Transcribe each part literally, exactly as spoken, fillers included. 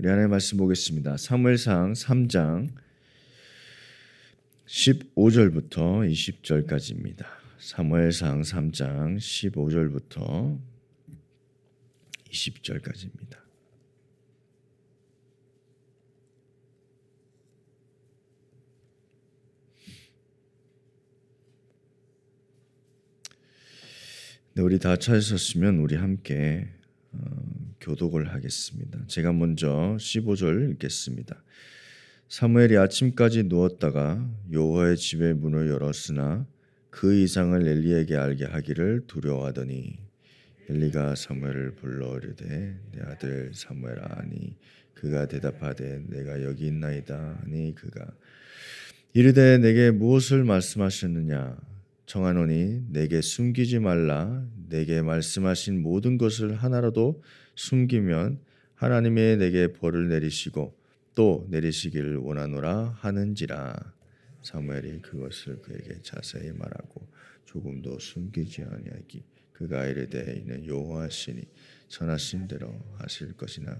우리 하나님의 말씀 보겠습니다. 사무엘상 삼 장 십오 절부터 이십 절까지입니다. 사무엘상 삼 장 십오 절부터 이십 절까지입니다. 네, 우리 다 찾으셨으면 우리 함께 어, 교독을 하겠습니다. 제가 먼저 십오 절 읽겠습니다. 사무엘이 아침까지 누웠다가 여호와의 집의 문을 열었으나 그 이상을 엘리에게 알게 하기를 두려워하더니 엘리가 사무엘을 불러 이르되 내 아들 사무엘아 하니 그가 대답하되 내가 여기 있나이다 하니 그가 이르되 내게 무엇을 말씀하셨느냐 청하노니 내게 숨기지 말라 내게 말씀하신 모든 것을 하나라도 숨기면 하나님이 내게 벌을 내리시고 또 내리시기를 원하노라 하는지라. 사무엘이 그것을 그에게 자세히 말하고 조금도 숨기지 아니하기 그가 이르되 이는 여호와시니 선하신 대로 하실 것이나.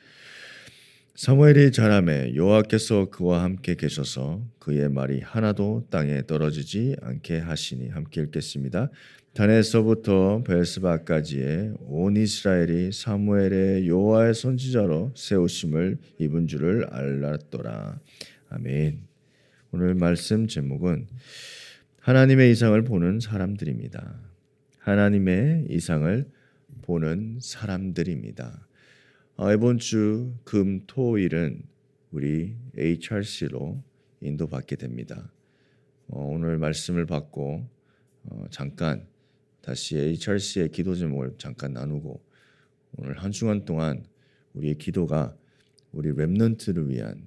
사무엘이 자라매 여호와께서 그와 함께 계셔서 그의 말이 하나도 땅에 떨어지지 않게 하시니. 함께 읽겠습니다. 단에서부터 베르스바까지의 온 이스라엘이 사무엘의 여호와의 선지자로 세우심을 입은 줄을 알았더라. 아멘. 오늘 말씀 제목은 하나님의 이상을 보는 사람들입니다. 하나님의 이상을 보는 사람들입니다. 이번 주 금, 토, 일은 우리 에이치알씨로 인도받게 됩니다. 오늘 말씀을 받고 잠깐 다시 에이치알씨의 기도 제목을 잠깐 나누고 오늘 한 주간 동안 우리의 기도가 우리 렘넌트를 위한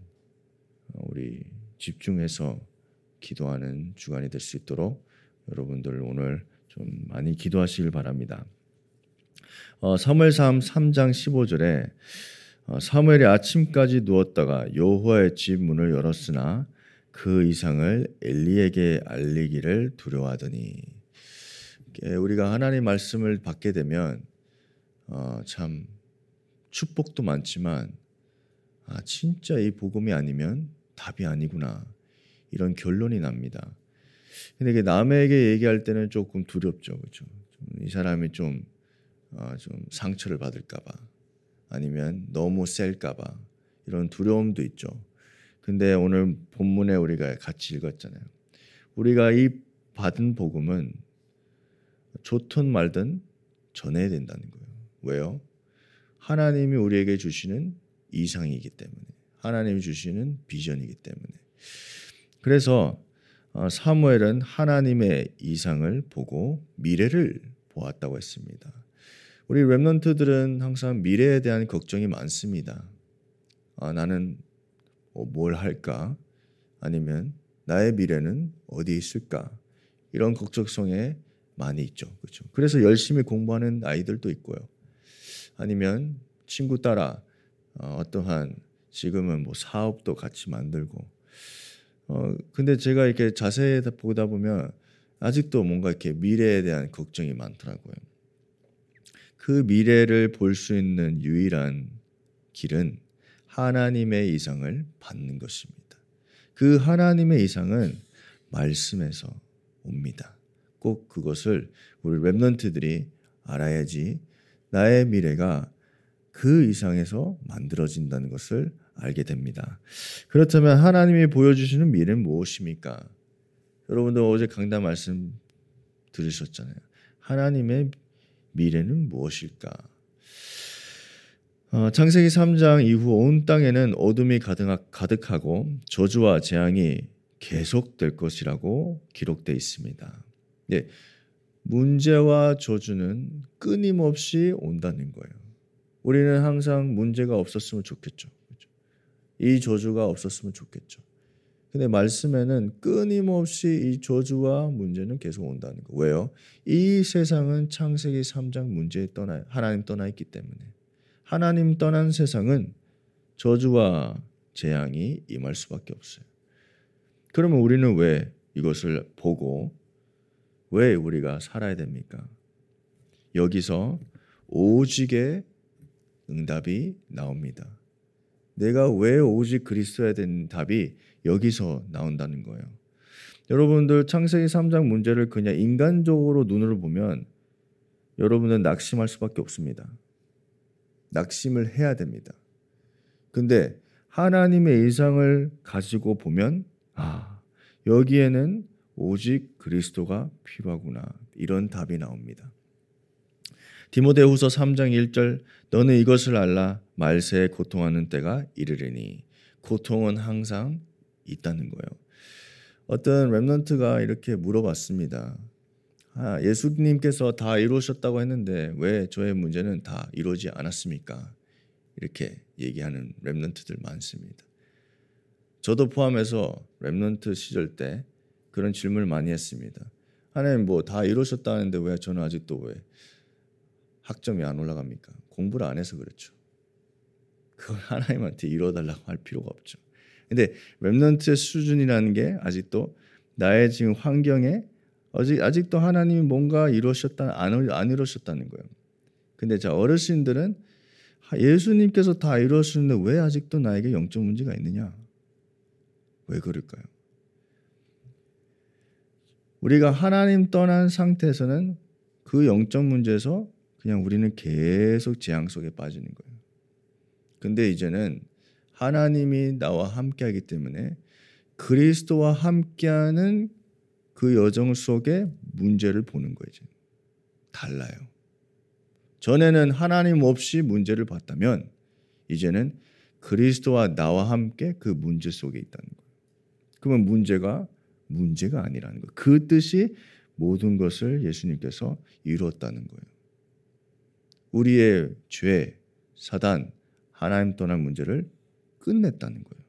우리 집중해서 기도하는 주간이 될 수 있도록 여러분들 오늘 좀 많이 기도하시길 바랍니다. 어, 사무엘상 삼 장 십오 절에 어, 사무엘이 아침까지 누웠다가 여호와의 집 문을 열었으나 그 이상을 엘리에게 알리기를 두려워하더니. 우리가 하나님 말씀을 받게 되면 어, 참 축복도 많지만 아, 진짜 이 복음이 아니면 답이 아니구나 이런 결론이 납니다. 근데 이게 남에게 얘기할 때는 조금 두렵죠, 그렇죠? 이 사람이 좀 어, 좀 상처를 받을까봐 아니면 너무 셀까봐 이런 두려움도 있죠. 근데 오늘 본문에 우리가 같이 읽었잖아요. 우리가 이 받은 복음은 좋든 말든 전해야 된다는 거예요. 왜요? 하나님이 우리에게 주시는 이상이기 때문에, 하나님이 주시는 비전이기 때문에. 그래서 사무엘은 하나님의 이상을 보고 미래를 보았다고 했습니다. 우리 렘넌트들은 항상 미래에 대한 걱정이 많습니다. 아, 나는 뭘 할까? 아니면 나의 미래는 어디 있을까? 이런 걱정성에 많이 있죠. 그렇죠? 그래서 열심히 공부하는 아이들도 있고요. 아니면 친구 따라 어, 어떠한 지금은 뭐 사업도 같이 만들고. 어, 근데 제가 이렇게 자세히 보다 보면 아직도 뭔가 이렇게 미래에 대한 걱정이 많더라고요. 그 미래를 볼 수 있는 유일한 길은 하나님의 이상을 받는 것입니다. 그 하나님의 이상은 말씀에서 옵니다. 꼭 그것을 우리 렘넌트들이 알아야지 나의 미래가 그 이상에서 만들어진다는 것을 알게 됩니다. 그렇다면 하나님이 보여주시는 미래는 무엇입니까? 여러분들 어제 강단 말씀 들으셨잖아요. 하나님의 미래는 무엇일까? 어, 창세기 삼 장 이후 온 땅에는 어둠이 가득하고 저주와 재앙이 계속될 것이라고 기록되어 있습니다. 예, 문제와 저주는 끊임없이 온다는 거예요. 우리는 항상 문제가 없었으면 좋겠죠. 그렇죠? 이 저주가 없었으면 좋겠죠. 근데 말씀에는 끊임없이 이 저주와 문제는 계속 온다는 거. 왜요? 이 세상은 창세기 삼 장 문제에 떠나 하나님 떠나 있기 때문에. 하나님 떠난 세상은 저주와 재앙이 임할 수밖에 없어요. 그러면 우리는 왜 이것을 보고 왜 우리가 살아야 됩니까? 여기서 오직의 응답이 나옵니다. 내가 왜 오직 그리스도야 되는 답이 여기서 나온다는 거예요. 여러분들 창세기 삼 장 문제를 그냥 인간적으로 눈으로 보면 여러분은 낙심할 수밖에 없습니다. 낙심을 해야 됩니다. 근데 하나님의 이상을 가지고 보면 아, 여기에는 오직 그리스도가 필요하구나. 이런 답이 나옵니다. 디모데후서 삼 장 일 절 너는 이것을 알라 말세에 고통하는 때가 이르리니 고통은 항상 있다는 거예요. 어떤 렘넌트가 이렇게 물어봤습니다. 아, 예수님께서 다 이루셨다고 했는데 왜 저의 문제는 다 이루어지지 않았습니까? 이렇게 얘기하는 렘넌트들 많습니다. 저도 포함해서 렘넌트 시절 때 그런 질문을 많이 했습니다. 하나님 뭐 다 이루셨다는데 왜 저는 아직도 왜 학점이 안 올라갑니까? 공부를 안 해서 그렇죠. 그걸 하나님한테 이뤄달라고 할 필요가 없죠. 근데 렘넌트의 수준이라는 게 아직도 나의 지금 환경에 아직, 아직도 하나님이 뭔가 이루셨다 안, 안 이루셨다는 거예요. 근데 자 어르신들은 예수님께서 다 이루셨는데 왜 아직도 나에게 영적 문제가 있느냐? 왜 그럴까요? 우리가 하나님 떠난 상태에서는 그 영적 문제에서 그냥 우리는 계속 재앙 속에 빠지는 거예요. 근데 이제는 하나님이 나와 함께하기 때문에 그리스도와 함께하는 그 여정 속에 문제를 보는 거예요. 이제. 달라요. 전에는 하나님 없이 문제를 봤다면 이제는 그리스도와 나와 함께 그 문제 속에 있다는 거예요. 그러면 문제가 문제가 아니라는 거예요. 그 뜻이 모든 것을 예수님께서 이루었다는 거예요. 우리의 죄, 사단, 하나님 떠난 문제를 끝냈다는 거예요.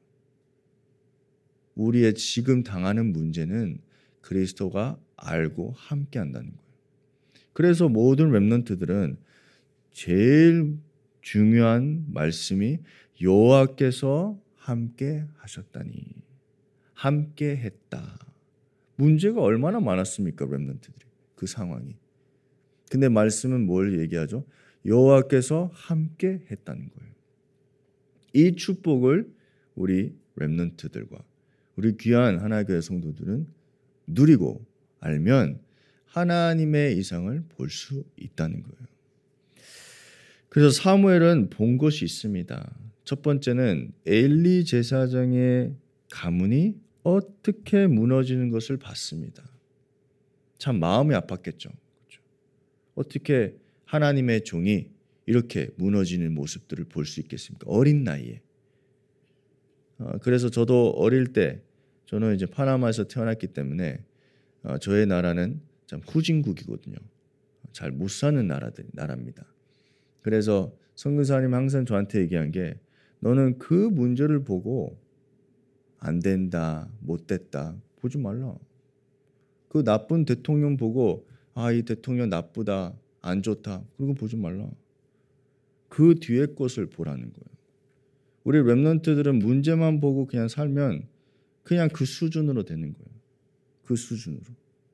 우리의 지금 당하는 문제는 그리스도가 알고 함께 한다는 거예요. 그래서 모든 렘넌트들은 제일 중요한 말씀이 여호와께서 함께 하셨다니. 함께 했다. 문제가 얼마나 많았습니까, 렘넌트들이. 그 상황이. 근데 말씀은 뭘 얘기하죠? 여호와께서 함께 했다는 거예요. 이 축복을 우리 렘넌트들과 우리 귀한 하나님의 교회 성도들은 누리고 알면 하나님의 이상을 볼 수 있다는 거예요. 그래서 사무엘은 본 것이 있습니다. 첫 번째는 엘리 제사장의 가문이 어떻게 무너지는 것을 봤습니다. 참 마음이 아팠겠죠. 그렇죠? 어떻게 하나님의 종이 이렇게 무너지는 모습들을 볼 수 있겠습니까? 어린 나이에. 어, 그래서 저도 어릴 때 저는 이제 파나마에서 태어났기 때문에 어, 저의 나라는 참 후진국이거든요. 잘 못 사는 나라들 나라입니다. 그래서 선교사님 항상 저한테 얘기한 게 너는 그 문제를 보고 안 된다, 못 됐다 보지 말라. 그 나쁜 대통령 보고 아, 이 대통령 나쁘다, 안 좋다 그런 거 보지 말라. 그 뒤에 것을 보라는 거예요. 우리 렘넌트들은 문제만 보고 그냥 살면 그냥 그 수준으로 되는 거예요. 그 수준으로.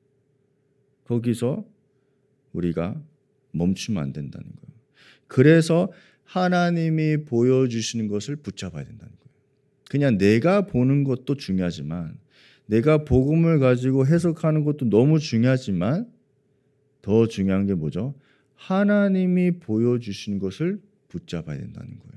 거기서 우리가 멈추면 안 된다는 거예요. 그래서 하나님이 보여주시는 것을 붙잡아야 된다는 거예요. 그냥 내가 보는 것도 중요하지만 내가 복음을 가지고 해석하는 것도 너무 중요하지만 더 중요한 게 뭐죠? 하나님이 보여주신 것을 붙잡아야 된다는 거예요.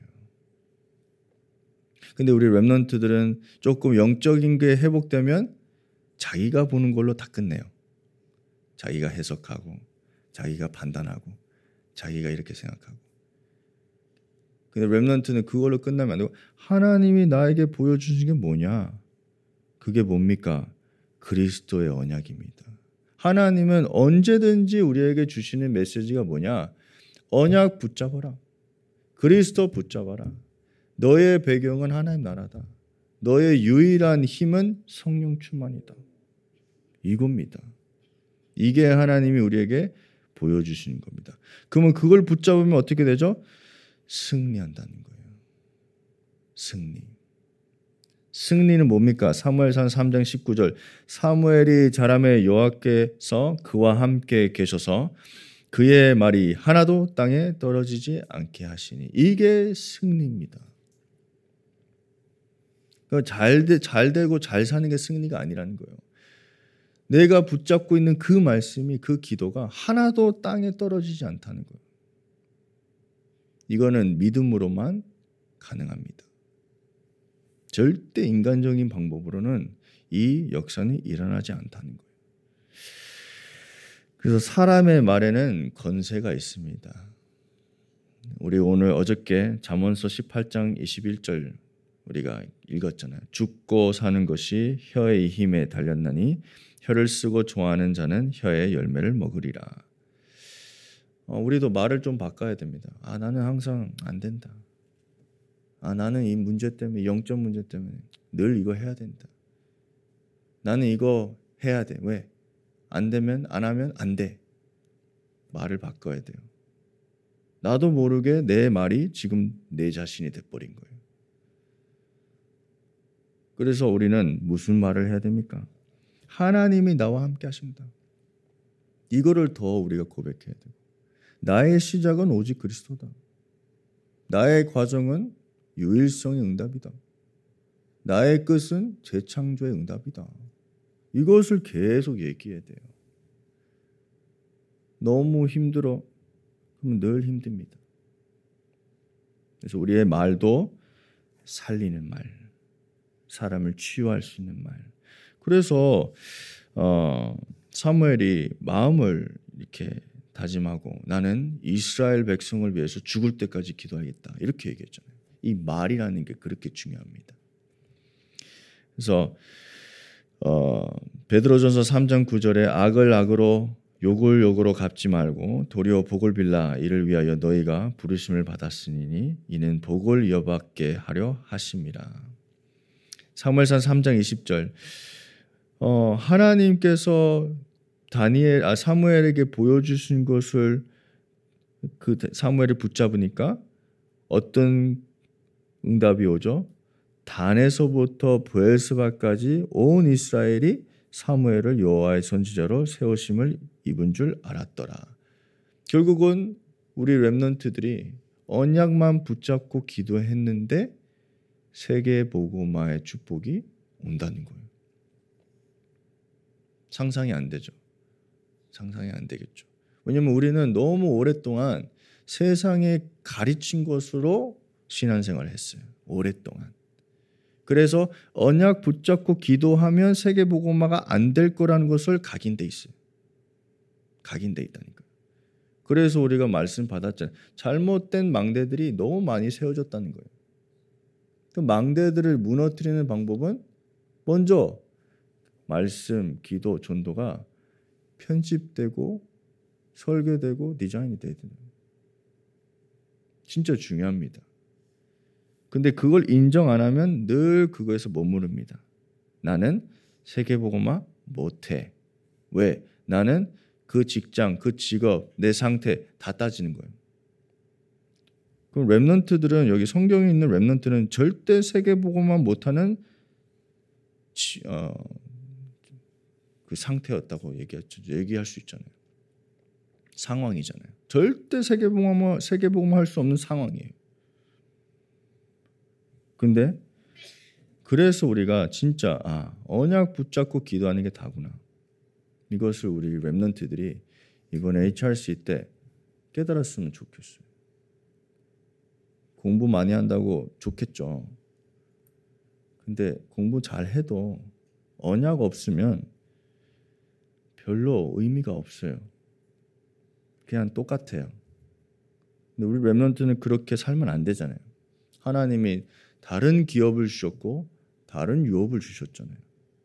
근데 우리 렘넌트들은 조금 영적인 게 회복되면 자기가 보는 걸로 다 끝내요. 자기가 해석하고 자기가 판단하고 자기가 이렇게 생각하고. 근데 렘넌트는 그걸로 끝나면 안 되고 하나님이 나에게 보여주신 게 뭐냐? 그게 뭡니까? 그리스도의 언약입니다. 하나님은 언제든지 우리에게 주시는 메시지가 뭐냐? 언약 붙잡아라. 그리스도 붙잡아라. 너의 배경은 하나님 나라다. 너의 유일한 힘은 성령 충만이다. 이겁니다. 이게 하나님이 우리에게 보여주시는 겁니다. 그러면 그걸 붙잡으면 어떻게 되죠? 승리한다는 거예요. 승리. 승리는 뭡니까? 사무엘상 삼 장 십구 절 사무엘이 자라매 여호와께서 그와 함께 계셔서 그의 말이 하나도 땅에 떨어지지 않게 하시니 이게 승리입니다. 잘, 되, 잘 되고 잘 사는 게 승리가 아니라는 거예요. 내가 붙잡고 있는 그 말씀이, 그 기도가 하나도 땅에 떨어지지 않다는 거예요. 이거는 믿음으로만 가능합니다. 절대 인간적인 방법으로는 이 역사는 일어나지 않다는 거예요. 그래서 사람의 말에는 권세가 있습니다. 우리 오늘 어저께 잠언서 십팔 장 이십일 절 우리가 읽었잖아요. 죽고 사는 것이 혀의 힘에 달렸나니 혀를 쓰고 좋아하는 자는 혀의 열매를 먹으리라. 어, 우리도 말을 좀 바꿔야 됩니다. 아, 나는 항상 안 된다. 아, 나는 이 문제 때문에, 영적 문제 때문에 늘 이거 해야 된다. 나는 이거 해야 돼. 왜? 안 되면, 안 하면 안 돼. 말을 바꿔야 돼요. 나도 모르게 내 말이 지금 내 자신이 돼버린 거예요. 그래서 우리는 무슨 말을 해야 됩니까? 하나님이 나와 함께 하신다. 이거를 더 우리가 고백해야 돼요. 나의 시작은 오직 그리스도다. 나의 과정은 유일성의 응답이다. 나의 끝은 재창조의 응답이다. 이것을 계속 얘기해야 돼요. 너무 힘들어. 그러면 늘 힘듭니다. 그래서 우리의 말도 살리는 말, 사람을 치유할 수 있는 말. 그래서 어, 사무엘이 마음을 이렇게 다짐하고 나는 이스라엘 백성을 위해서 죽을 때까지 기도하겠다. 이렇게 얘기했잖아요. 이 말이라는 게 그렇게 중요합니다. 그래서 어, 베드로전서 삼 장 구 절에 악을 악으로 욕을 욕으로 갚지 말고 도리어 복을 빌라 이를 위하여 너희가 부르심을 받았으니 이는 복을 이어받게 하려 하심이라. 사무엘상 삼 장 이십 절 어, 하나님께서 다니엘 아 사무엘에게 보여주신 것을 그 사무엘이 붙잡으니까 어떤 응답이 오죠? 단에서부터 브엘스바까지 온 이스라엘이 사무엘을 여호와의 선지자로 세우심을 입은 줄 알았더라. 결국은 우리 렘넌트들이 언약만 붙잡고 기도했는데 세계 복음화의 축복이 온다는 거예요. 상상이 안 되죠. 상상이 안 되겠죠. 왜냐하면 우리는 너무 오랫동안 세상에 가르친 것으로 신앙생활을 했어요. 오랫동안. 그래서 언약 붙잡고 기도하면 세계 복음화가 안 될 거라는 것을 각인돼 있어요. 각인돼 있다니까요. 그래서 우리가 말씀 받았잖아요. 잘못된 망대들이 너무 많이 세워졌다는 거예요. 그 망대들을 무너뜨리는 방법은 먼저 말씀, 기도, 전도가 편집되고 설계되고 디자인이 돼야 돼요. 진짜 중요합니다. 근데 그걸 인정 안 하면 늘 그거에서 머무릅니다. 나는 세계복음화 못해. 왜? 나는 그 직장, 그 직업, 내 상태 다 따지는 거예요. 그럼 렘넌트들은 여기 성경에 있는 렘넌트는 절대 세계복음화 못하는 지, 어, 그 상태였다고 얘기했죠. 얘기할 수 있잖아요. 상황이잖아요. 절대 세계복음화 세계복음화 할 수 없는 상황이에요. 근데 그래서 우리가 진짜 아, 언약 붙잡고 기도하는 게 다구나. 이것을 우리 렘넌트들이 이번에 에이치알씨 때 깨달았으면 좋겠어요. 공부 많이 한다고 좋겠죠. 근데 공부 잘 해도 언약 없으면 별로 의미가 없어요. 그냥 똑같아요. 근데 우리 렘넌트는 그렇게 살면 안 되잖아요. 하나님이 다른 기업을 주셨고 다른 유업을 주셨잖아요.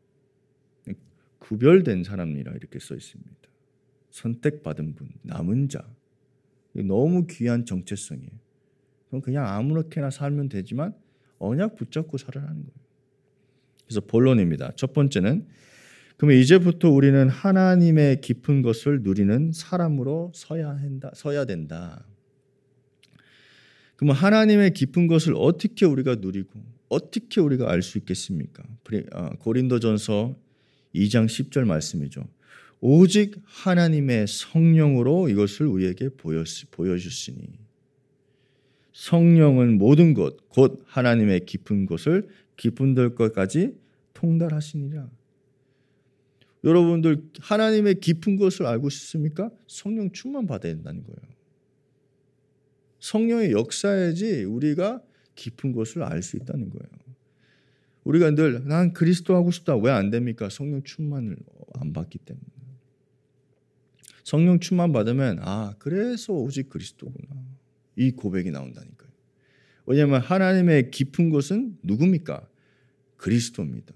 구별된 사람이라 이렇게 써 있습니다. 선택받은 분, 남은 자. 너무 귀한 정체성이에요. 그럼 그냥 아무렇게나 살면 되지만 언약 붙잡고 살아라는 거예요. 그래서 본론입니다. 첫 번째는 그러면 이제부터 우리는 하나님의 깊은 것을 누리는 사람으로 서야 한다, 서야 된다. 그러면 하나님의 깊은 것을 어떻게 우리가 누리고 어떻게 우리가 알 수 있겠습니까? 고린도전서 이 장 십 절 말씀이죠. 오직 하나님의 성령으로 이것을 우리에게 보여주시니 성령은 모든 것 곧 하나님의 깊은 곳을 깊은 데까지 통달하시니라. 여러분들 하나님의 깊은 곳을 알고 싶습니까? 성령 충만 받아야 된다는 거예요. 성령의 역사야지 우리가 깊은 곳을 알 수 있다는 거예요. 우리가 늘 난 그리스도 하고 싶다. 왜 안 됩니까? 성령 충만을 안 받기 때문에. 성령 충만 받으면 아 그래서 오직 그리스도구나. 이 고백이 나온다니까요. 왜냐하면 하나님의 깊은 곳은 누굽니까? 그리스도입니다.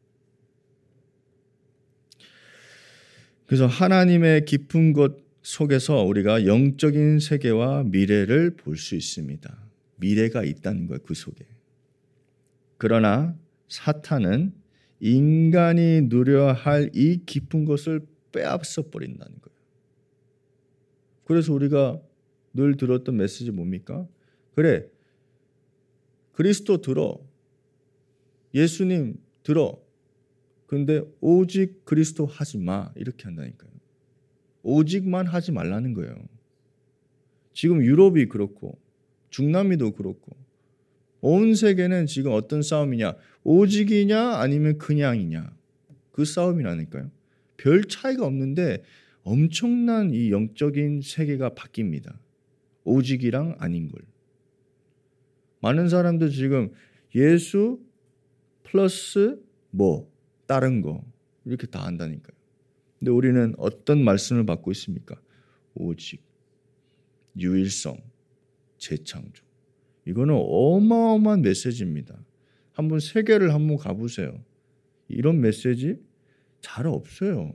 그래서 하나님의 깊은 곳 속에서 우리가 영적인 세계와 미래를 볼 수 있습니다. 미래가 있다는 거예요. 그 속에. 그러나 사탄은 인간이 누려야 할 이 깊은 것을 빼앗아 버린다는 거예요. 그래서 우리가 늘 들었던 메시지 뭡니까? 그래, 그리스도 들어. 예수님 들어. 근데 오직 그리스도 하지 마. 이렇게 한다니까요. 오직만 하지 말라는 거예요. 지금 유럽이 그렇고 중남미도 그렇고 온 세계는 지금 어떤 싸움이냐? 오직이냐 아니면 그냥이냐? 그 싸움이라니까요. 별 차이가 없는데 엄청난 이 영적인 세계가 바뀝니다. 오직이랑 아닌 걸. 많은 사람들 지금 예수 플러스 뭐 다른 거 이렇게 다 한다니까요. 근데 우리는 어떤 말씀을 받고 있습니까? 오직, 유일성, 재창조. 이거는 어마어마한 메시지입니다. 한번 세계를 한번 가보세요. 이런 메시지 잘 없어요.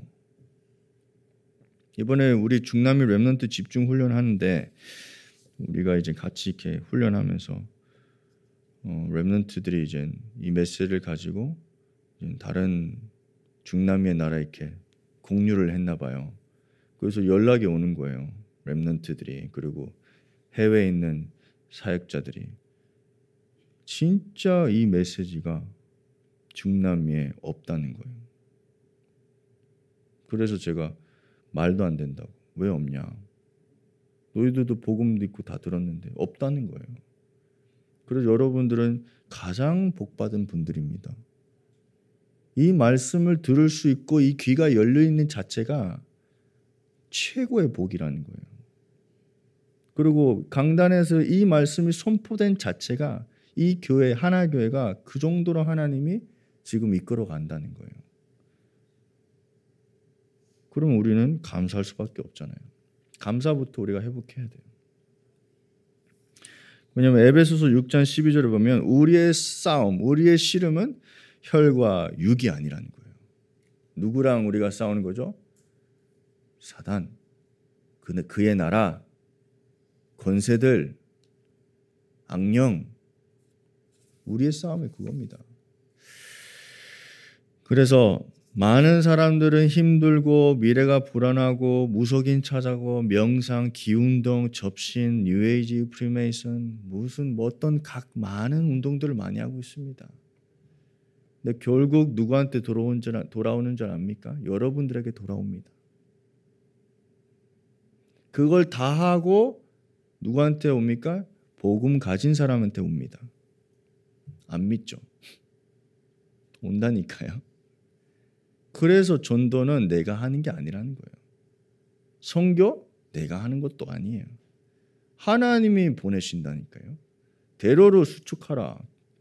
이번에 우리 중남미 렘넌트 집중 훈련하는데 우리가 이제 같이 이렇게 훈련하면서 어, 렘넌트들이 이제 이 메시지를 가지고 이제 다른 중남미의 나라에 이렇게 공유를 했나 봐요. 그래서 연락이 오는 거예요. 렘넌트들이 그리고 해외에 있는 사역자들이 진짜 이 메시지가 중남미에 없다는 거예요. 그래서 제가 말도 안 된다고. 왜 없냐? 너희들도 복음 듣고 다 들었는데 없다는 거예요. 그래서 여러분들은 가장 복받은 분들입니다. 이 말씀을 들을 수 있고 이 귀가 열려 있는 자체가 최고의 복이라는 거예요. 그리고 강단에서 이 말씀이 선포된 자체가 이 교회 하나교회가 그 정도로 하나님이 지금 이끌어 간다는 거예요. 그럼 우리는 감사할 수밖에 없잖아요. 감사부터 우리가 회복해야 돼요. 왜냐하면 에베소서 육 장 십이 절을 보면 우리의 싸움, 우리의 씨름은 혈과 육이 아니라는 거예요. 누구랑 우리가 싸우는 거죠? 사단, 그의 나라, 권세들, 악령. 우리의 싸움이 그겁니다. 그래서 많은 사람들은 힘들고 미래가 불안하고 무속인 찾아고 명상, 기운동, 접신, 뉴에이지, 프리메이슨 무슨 뭐 어떤 각 많은 운동들을 많이 하고 있습니다. 근데 결국 누구한테 돌아온 줄, 돌아오는 줄 압니까? 여러분들에게 돌아옵니다. 그걸 다 하고 누구한테 옵니까? 복음 가진 사람한테 옵니다. 안 믿죠? 온다니까요. 그래서 전도는 내가 하는 게 아니라는 거예요. 선교 내가 하는 것도 아니에요. 하나님이 보내신다니까요. 대로로 수축하라.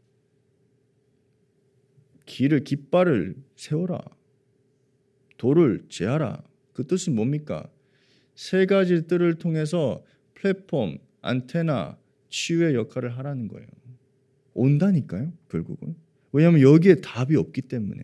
길을 깃발을 세워라. 돌을 제하라. 그 뜻은 뭡니까? 세 가지 뜰을 통해서 플랫폼, 안테나, 치유의 역할을 하라는 거예요. 온다니까요. 결국은. 왜냐하면 여기에 답이 없기 때문에.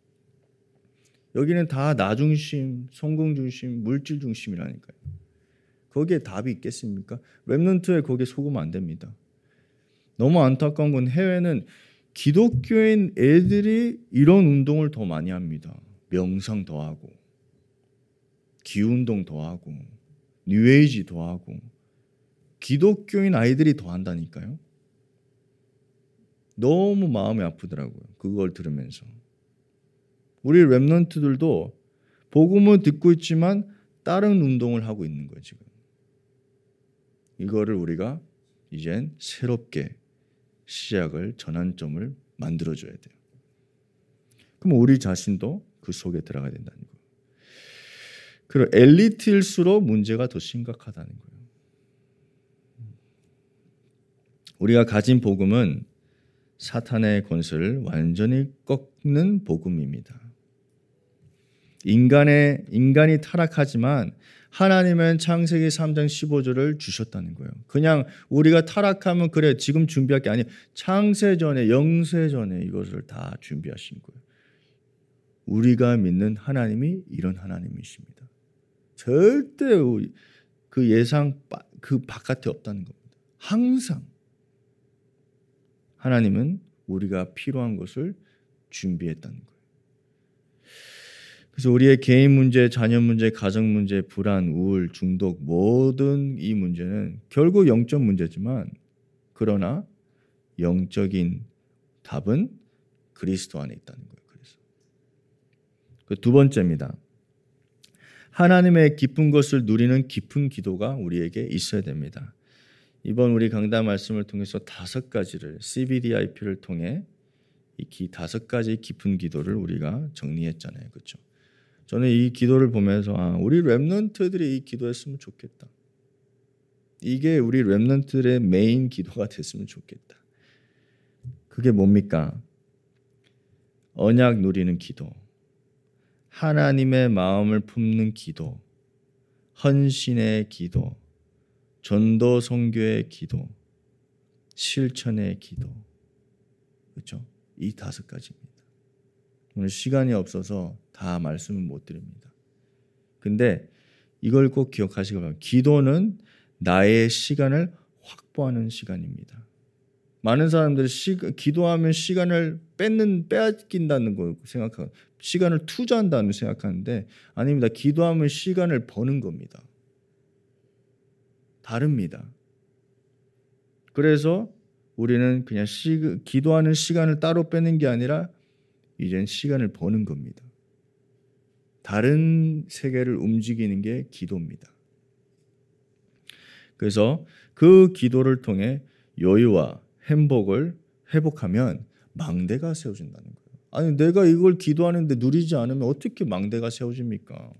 여기는 다 나 중심, 성공 중심, 물질 중심이라니까요. 거기에 답이 있겠습니까? 렘넌트에 거기에 속으면 안 됩니다. 너무 안타까운 건 해외는 기독교인 애들이 이런 운동을 더 많이 합니다. 명상 더 하고 기운동 더 하고 뉴에이지 더 하고 기독교인 아이들이 더 한다니까요. 너무 마음이 아프더라고요. 그걸 들으면서. 우리 렘넌트들도 복음을 듣고 있지만 다른 운동을 하고 있는 거예요. 지금. 이거를 우리가 이젠 새롭게 시작을 전환점을 만들어줘야 돼요. 그럼 우리 자신도 그 속에 들어가야 된다는 거예요. 그리고 엘리트일수록 문제가 더 심각하다는 거예요. 우리가 가진 복음은 사탄의 권세를 완전히 꺾는 복음입니다. 인간의 인간이 타락하지만 하나님은 창세기 삼 장 십오 절을 주셨다는 거예요. 그냥 우리가 타락하면 그래 지금 준비할 게 아니에요. 창세전에 영세전에 이것을 다 준비하신 거예요. 우리가 믿는 하나님이 이런 하나님이십니다. 절대 그 예상 그 바깥에 없다는 겁니다. 항상 하나님은 우리가 필요한 것을 준비했다는 거예요. 그래서 우리의 개인 문제, 자녀 문제, 가정 문제, 불안, 우울, 중독 모든 이 문제는 결국 영적 문제지만 그러나 영적인 답은 그리스도 안에 있다는 거예요. 그래서 그 두 번째입니다. 하나님의 깊은 것을 누리는 깊은 기도가 우리에게 있어야 됩니다. 이번 우리 강단 말씀을 통해서 다섯 가지를 씨비디아이피를 통해 이 다섯 가지 깊은 기도를 우리가 정리했잖아요. 그렇죠? 저는 이 기도를 보면서 아, 우리 렘넌트들이 이 기도했으면 좋겠다. 이게 우리 렘넌트들의 메인 기도가 됐으면 좋겠다. 그게 뭡니까? 언약 누리는 기도, 하나님의 마음을 품는 기도, 헌신의 기도, 전도 선교의 기도, 실천의 기도. 그렇죠? 이 다섯 가지입니다. 오늘 시간이 없어서 다 말씀은 못 드립니다. 근데 이걸 꼭 기억하시기 바랍니다. 기도는 나의 시간을 확보하는 시간입니다. 많은 사람들이 시, 기도하면 시간을 뺏는 빼앗긴다는 거 생각하고 시간을 투자한다는 생각하는데 아닙니다. 기도하면 시간을 버는 겁니다. 다릅니다. 그래서 우리는 그냥 시, 기도하는 시간을 따로 빼는 게 아니라 이젠 시간을 버는 겁니다. 다른 세계를 움직이는 게 기도입니다. 그래서 그 기도를 통해 여유와 행복을 회복하면 망대가 세워진다는 거예요. 아니 내가 이걸 기도하는데 누리지 않으면 어떻게 망대가 세워집니까?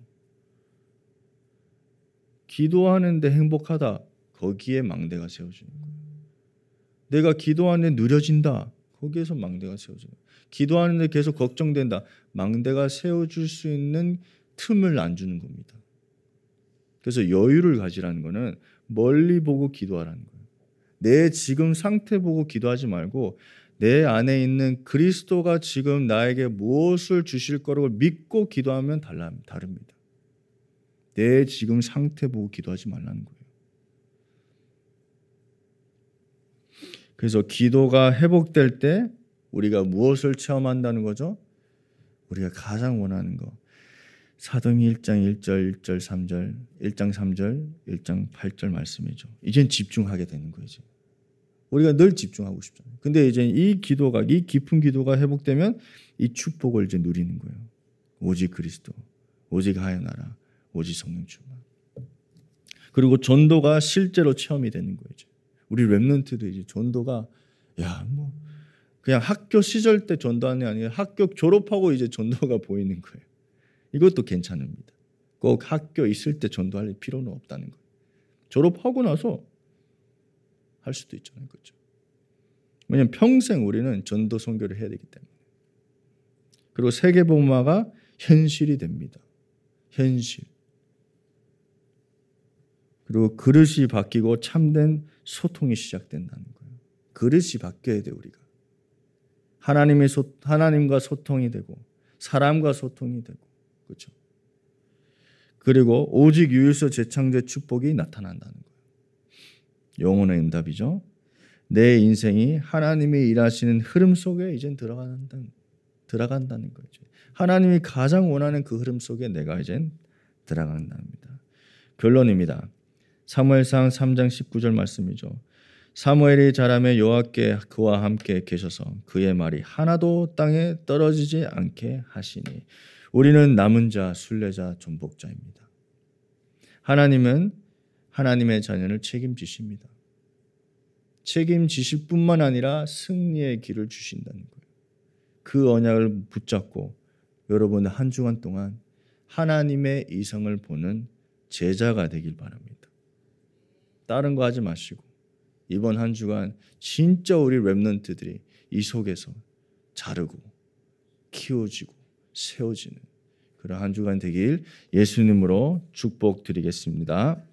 기도하는데 행복하다. 거기에 망대가 세워지는 거예요. 내가 기도하는데 느려진다. 거기에서 망대가 세워지는 거예요. 기도하는데 계속 걱정된다. 망대가 세워줄 수 있는 틈을 안 주는 겁니다. 그래서 여유를 가지라는 거는 멀리 보고 기도하라는 거예요. 내 지금 상태 보고 기도하지 말고 내 안에 있는 그리스도가 지금 나에게 무엇을 주실 거라고 믿고 기도하면 달라, 다릅니다. 내 지금 상태 보고 기도하지 말라는 거예요. 그래서 기도가 회복될 때 우리가 무엇을 체험한다는 거죠? 우리가 가장 원하는 거. 사도행전 일 장 일 절, 일 절, 삼 절, 일 장 삼 절, 일 장 팔 절 말씀이죠. 이젠 집중하게 되는 거예요. 이제. 우리가 늘 집중하고 싶잖아요. 근데 이제 이 기도가, 이 깊은 기도가 회복되면 이 축복을 이제 누리는 거예요. 오직 그리스도, 오직 하얀 나라, 오직 성령 충만. 그리고 전도가 실제로 체험이 되는 거예요. 이제. 우리 렘넌트도 이제 전도가 야, 뭐 그냥 학교 시절 때 전도하는 게 아니라 학교 졸업하고 이제 전도가 보이는 거예요. 이것도 괜찮습니다. 꼭 학교 있을 때 전도할 필요는 없다는 거예요. 졸업하고 나서 할 수도 있잖아요. 그렇죠? 왜냐하면 평생 우리는 전도 선교를 해야 되기 때문에. 그리고 세계복음화가 현실이 됩니다. 현실. 그리고 그릇이 바뀌고 참된 소통이 시작된다는 거예요. 그릇이 바뀌어야 돼 우리가. 하나님의 소, 하나님과 소통이 되고 사람과 소통이 되고 그렇죠. 그리고 오직 유일서 재창조의 축복이 나타난다는 거예요. 영혼의 응답이죠. 내 인생이 하나님이 일하시는 흐름 속에 이젠 들어간다는, 들어간다는 거죠. 하나님이 가장 원하는 그 흐름 속에 내가 이젠 들어간답니다. 결론입니다. 사무엘상 삼 장 십구 절 말씀이죠. 사무엘이 자라매 여호와께 그와 함께 계셔서 그의 말이 하나도 땅에 떨어지지 않게 하시니 우리는 남은 자, 순례자, 전복자입니다. 하나님은 하나님의 자녀를 책임지십니다. 책임지실 뿐만 아니라 승리의 길을 주신다는 거예요. 그 언약을 붙잡고 여러분 한 주간 동안 하나님의 이성을 보는 제자가 되길 바랍니다. 다른 거 하지 마시고 이번 한 주간 진짜 우리 렘넌트들이 이 속에서 자르고 키워지고 세워지는 그런 한 주간 되길 예수님으로 축복드리겠습니다.